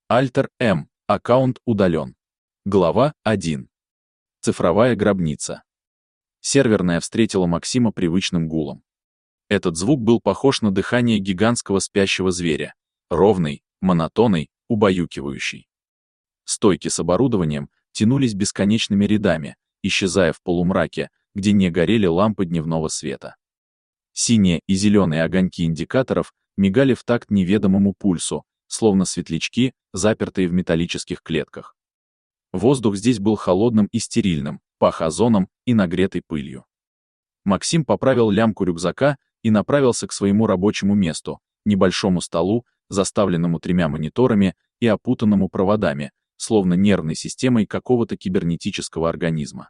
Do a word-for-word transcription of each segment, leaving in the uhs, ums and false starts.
Альтер М. Аккаунт удален. Глава один. Цифровая гробница. Серверная встретила Максима привычным гулом. Этот звук был похож на дыхание гигантского спящего зверя, ровный, монотонный, убаюкивающий. Стойки с оборудованием тянулись бесконечными рядами, исчезая в полумраке, где не горели лампы дневного света. Синие и зеленые огоньки индикаторов мигали в такт неведомому пульсу, словно светлячки, запертые в металлических клетках. Воздух здесь был холодным и стерильным, пах озоном и нагретой пылью. Максим поправил лямку рюкзака и направился к своему рабочему месту, небольшому столу, заставленному тремя мониторами и опутанному проводами, словно нервной системой какого-то кибернетического организма.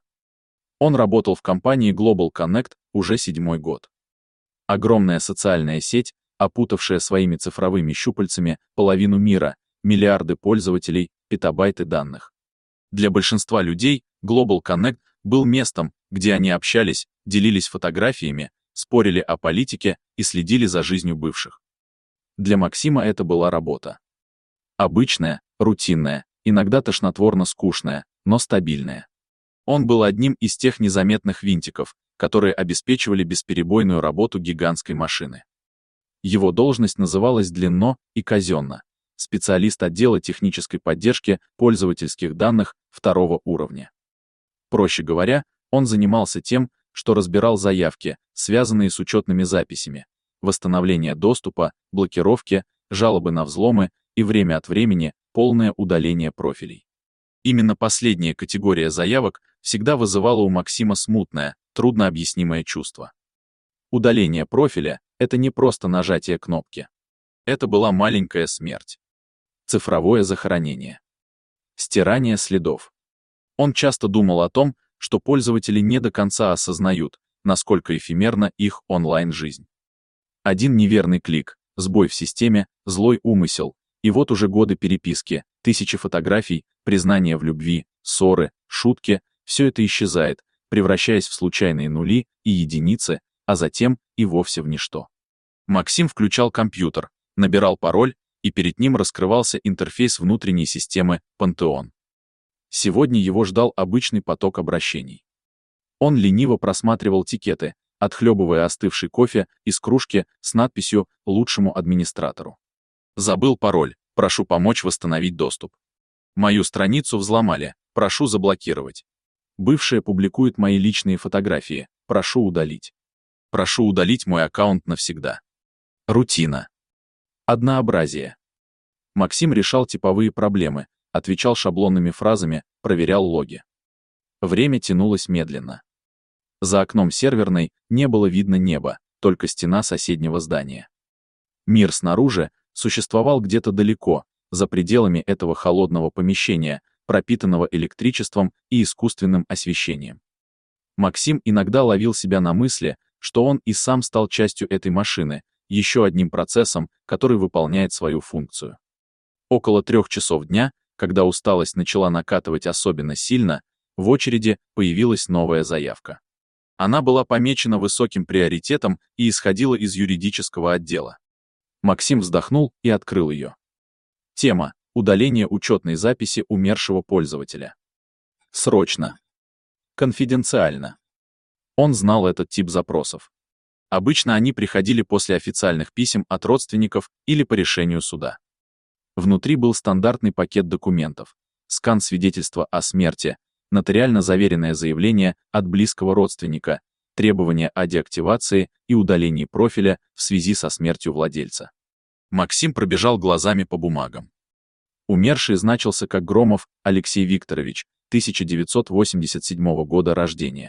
Он работал в компании Global Connect уже седьмой год. Огромная социальная сеть, опутавшая своими цифровыми щупальцами половину мира, миллиарды пользователей, петабайты данных. Для большинства людей Global Connect был местом, где они общались, делились фотографиями, спорили о политике и следили за жизнью бывших. Для Максима это была работа. Обычная, рутинная, иногда тошнотворно скучная, но стабильная. Он был одним из тех незаметных винтиков, которые обеспечивали бесперебойную работу гигантской машины. Его должность называлась длинно и казенно — специалист отдела технической поддержки пользовательских данных второго уровня. Проще говоря, он занимался тем, что разбирал заявки, связанные с учетными записями, восстановление доступа, блокировки, жалобы на взломы и время от времени полное удаление профилей. Именно последняя категория заявок всегда вызывала у Максима смутное, труднообъяснимое чувство. Удаление профиля — это не просто нажатие кнопки. Это была маленькая смерть. Цифровое захоронение. Стирание следов. Он часто думал о том, что пользователи не до конца осознают, насколько эфемерна их онлайн-жизнь. Один неверный клик, сбой в системе, злой умысел, и вот уже годы переписки, тысячи фотографий, признания в любви, ссоры, шутки — все это исчезает, превращаясь в случайные нули и единицы, а затем и вовсе в ничто. Максим включал компьютер, набирал пароль, и перед ним раскрывался интерфейс внутренней системы Пантеон. Сегодня его ждал обычный поток обращений. Он лениво просматривал тикеты, отхлебывая остывший кофе из кружки с надписью «Лучшему администратору». Забыл пароль, прошу помочь восстановить доступ. Мою страницу взломали, прошу заблокировать. Бывшая публикует мои личные фотографии, прошу удалить. Прошу удалить мой аккаунт навсегда. Рутина. Однообразие. Максим решал типовые проблемы, отвечал шаблонными фразами, проверял логи. Время тянулось медленно. За окном серверной не было видно неба, только стена соседнего здания. Мир снаружи существовал где-то далеко, за пределами этого холодного помещения, пропитанного электричеством и искусственным освещением. Максим иногда ловил себя на мысли, что он и сам стал частью этой машины, еще одним процессом, который выполняет свою функцию. Около трех часов дня, когда усталость начала накатывать особенно сильно, в очереди появилась новая заявка. Она была помечена высоким приоритетом и исходила из юридического отдела. Максим вздохнул и открыл ее. Тема — удаление учетной записи умершего пользователя. Срочно. Конфиденциально. Он знал этот тип запросов. Обычно они приходили после официальных писем от родственников или по решению суда. Внутри был стандартный пакет документов: скан свидетельства о смерти, нотариально заверенное заявление от близкого родственника, требования о деактивации и удалении профиля в связи со смертью владельца. Максим пробежал глазами по бумагам. Умерший значился как Громов Алексей Викторович, тысяча девятьсот восемьдесят седьмого года рождения.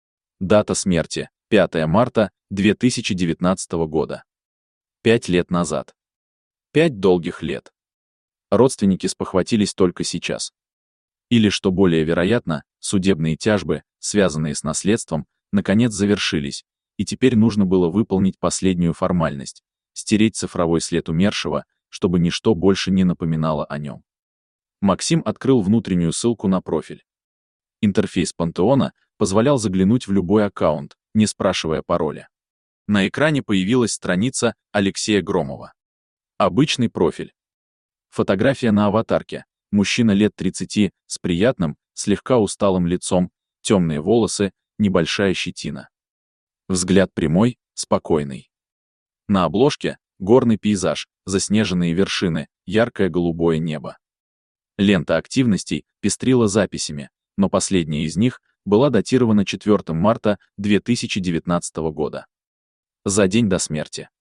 Дата смерти — пятое марта две тысячи девятнадцатого года. Пять лет назад. Пять долгих лет. Родственники спохватились только сейчас. Или, что более вероятно, судебные тяжбы, связанные с наследством, наконец завершились, и теперь нужно было выполнить последнюю формальность — стереть цифровой след умершего, чтобы ничто больше не напоминало о нем. Максим открыл внутреннюю ссылку на профиль. Интерфейс Пантеона позволял заглянуть в любой аккаунт, не спрашивая пароля. На экране появилась страница Алексея Громова. Обычный профиль. Фотография на аватарке. Мужчина лет тридцати, с приятным, слегка усталым лицом, темные волосы, небольшая щетина. Взгляд прямой, спокойный. На обложке — горный пейзаж, заснеженные вершины, яркое голубое небо. Лента активностей пестрила записями, но последняя из них была датирована четвёртого марта две тысячи девятнадцатого года. За день до смерти.